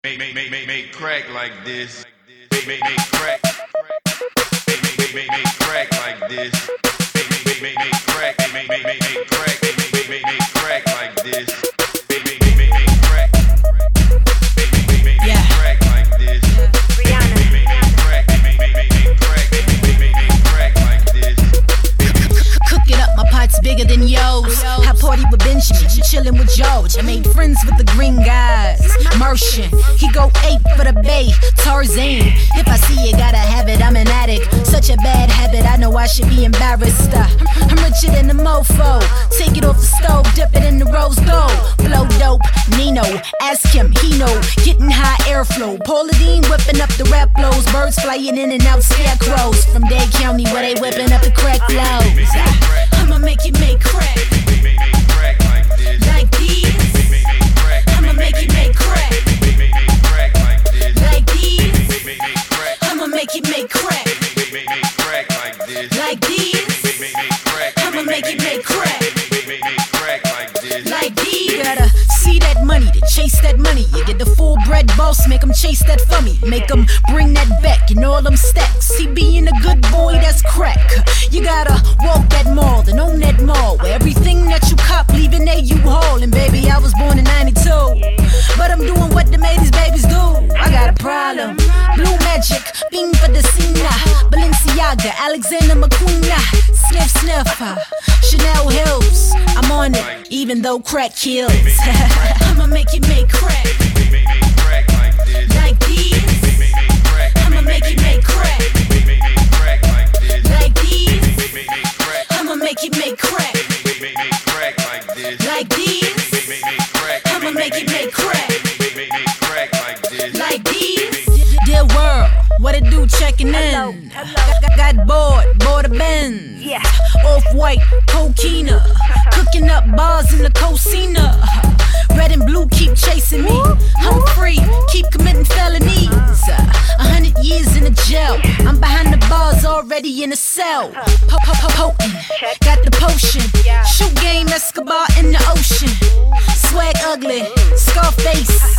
Make crack like this. Make crack. Make crack like this. Make crack. Make crack. Make crack like this. Make crack. Yeah. Crack like this. Rihanna. Make crack. Make crack like this. Cook it up, my pot's bigger than yours. I party with Benjamin, you chillin' with George. I made friends with the green guys. Merchant, he go ape for the bay. Tarzan, if I see it, gotta have it. I'm an addict, such a bad habit. I know I should be embarrassed. I'm richer than the mofo. Take it off the stove, dip it in the rose gold. Blow dope, Nino, ask him, he know. Getting high airflow. Pauladine whipping up the rap flows. Birds flying in and out, scarecrows from Dade County where they whipping up the crack flows. I'ma make you make crack Make crack like this. like these. Make crack. I'ma make you make crack Make crack like this. like these. Make crack. I'ma make you make crack Make crack like this. like these. Make crack. I'ma make you make crack Make crack like this. like these. You gotta see that money to chase that money. You get the full bred boss, make them chase that for me. Make them bring that back in all them stacks. See, being a good boy, that's crack. You gotta walk that mall and own that mall where everything that you cop, leaving there you haul. And baby, I was born in 92, but I'm doing what the ladies babies do. I got a problem. Blue Magic, Bing for the Cena, Balenciaga, Alexander McQueen, sniff sniff, Chanel Hills. I'm on it, even though crack kills. I'ma make you make crack Make crack like this. like these. Make crack. I'ma make you make crack Make crack like this. like these. Make crack. I'ma make you make crack Make crack like this. like these. Make crack. I'ma make you make crack Make crack like this. like these. Dear world, what it do checking in? Hello. Got bored, bought a Benz. Yeah. Off-white, coquina. Cooking up bars in the cocina. Red and blue keep chasing me. I'm free, keep committing felonies. 100 years in the jail. I'm behind the bars, already in a cell. Potent, got the potion. Shoot game, Escobar in the ocean. Swag ugly, Scarface.